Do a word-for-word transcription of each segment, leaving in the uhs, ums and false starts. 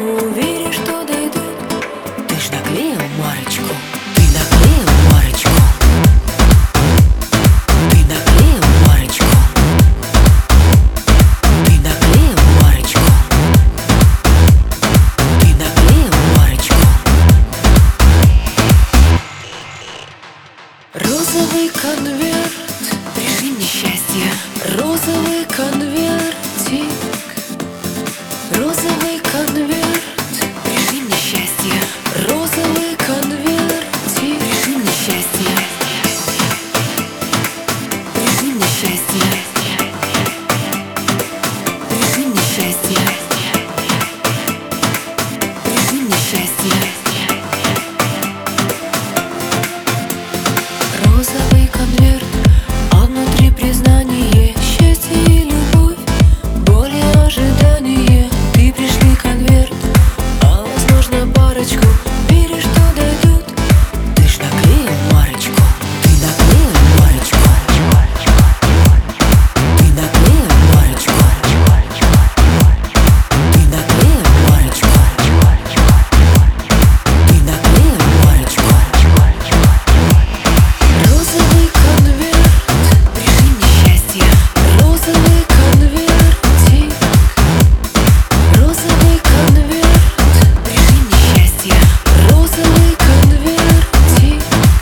веришь, что дойдет. Ты ж наклеил марочку, ты наклеил марочку, ты наклеил марочку, ты наклеил марочку, ты наклеил марочку. Розовый конверт, пришли мне счастье. Розовый конвертик, розовый конверт, пришли мне счастье. Розовый конвертик, пришли мне счастье. Пришли мне счастье. Пришли мне счастье. Пришли мне счастье. Розовый конверт, а внутри признание, счастье и любовь, боль и ожидание. Ты пришли конверт, а возможно парочку. Веришь, что дойдет. Ты ж наклеил марочку, ты наклеил марочку, ты наклеил марочку, ты наклеил марочку, ты наклеил марочку. Розовый конверт, пришли мне счастье. Розовый конвертик, розовый конверт, пришли мне счастье. Розовый конвертик,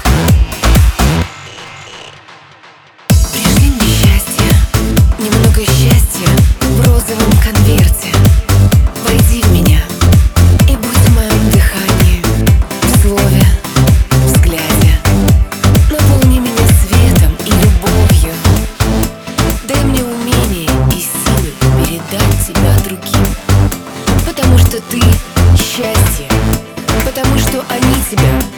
пришли мне счастье. Немного счастья в розовом конверте. Войди в меня и будь в моем дыхании, в слове, в взгляде. Наполни меня светом и любовью. Дай мне умение и силы передать тебя другим. Потому что ты — счастье, потому что они тебя